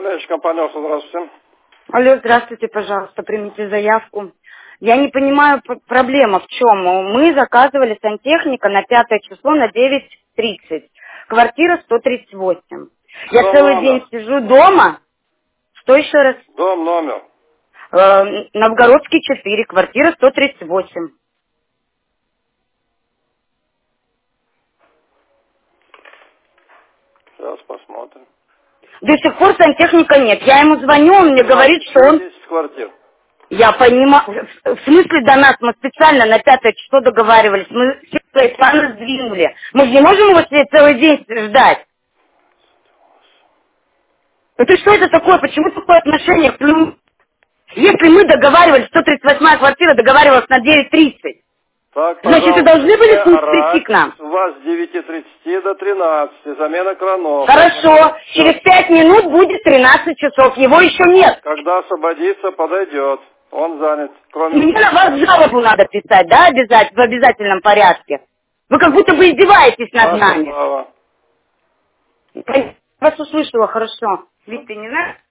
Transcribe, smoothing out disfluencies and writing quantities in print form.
Управляющий компания, здравствуйте. Алло, здравствуйте, пожалуйста, примите заявку. Я не понимаю, проблема в чем. Мы заказывали сантехника на 5 число на 9:30. Квартира 138. Я Дом целый номер. день сижу дома. Что еще раз? Дом номер. Новгородский 4, квартира 138. Сейчас посмотрим. До сих пор сантехника нет. Я ему звоню, он мне говорит, что Всего он... 10 квартир. Я понимаю, в смысле до нас, мы специально на 5 число договаривались, мы все свои планы сдвинули. Мы же не можем его себе целый день ждать. Это что это такое? Почему такое отношение к людям? Если мы договаривались, 138-я квартира договаривалась на 9:30, Так, значит, вы пожалуйста, должны не были прийти орать. к нам. У вас с 9:30 до 13, замена кранов. Хорошо, Всё. через 5 минут будет 13 часов, его еще нет. Когда освободится, подойдет. Он занят. Кроме... Мне на вас жалобу надо писать, да, в обязательном порядке? Вы как будто бы издеваетесь над Ваше нами. право. Я вас услышала, хорошо. Вик, ты не знаешь?